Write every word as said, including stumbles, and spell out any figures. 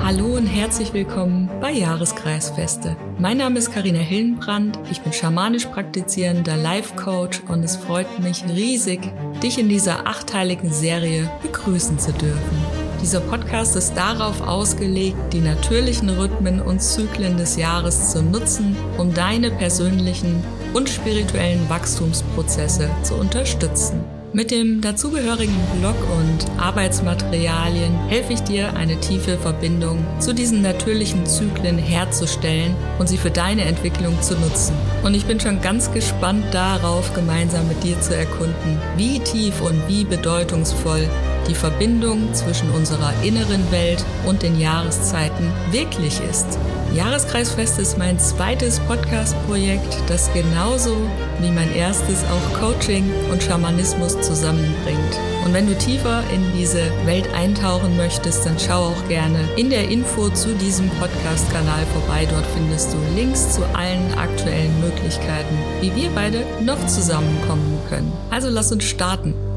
Hallo und herzlich willkommen bei Jahreskreisfeste. Mein Name ist Carina Hillenbrand, ich bin schamanisch praktizierender Life-Coach und es freut mich riesig, dich in dieser achteiligen Serie begrüßen zu dürfen. Dieser Podcast ist darauf ausgelegt, die natürlichen Rhythmen und Zyklen des Jahres zu nutzen, um deine persönlichen und spirituellen Wachstumsprozesse zu unterstützen. Mit dem dazugehörigen Blog und Arbeitsmaterialien helfe ich dir, eine tiefe Verbindung zu diesen natürlichen Zyklen herzustellen und sie für deine Entwicklung zu nutzen. Und ich bin schon ganz gespannt darauf, gemeinsam mit dir zu erkunden, wie tief und wie bedeutungsvoll die Verbindung zwischen unserer inneren Welt und den Jahreszeiten wirklich ist. Jahreskreisfest ist mein zweites Podcast-Projekt, das genauso wie mein erstes auch Coaching und Schamanismus zusammenbringt. Und wenn du tiefer in diese Welt eintauchen möchtest, dann schau auch gerne in der Info zu diesem Podcast-Kanal vorbei. Dort findest du Links zu allen aktuellen Möglichkeiten, wie wir beide noch zusammenkommen können. Also lass uns starten.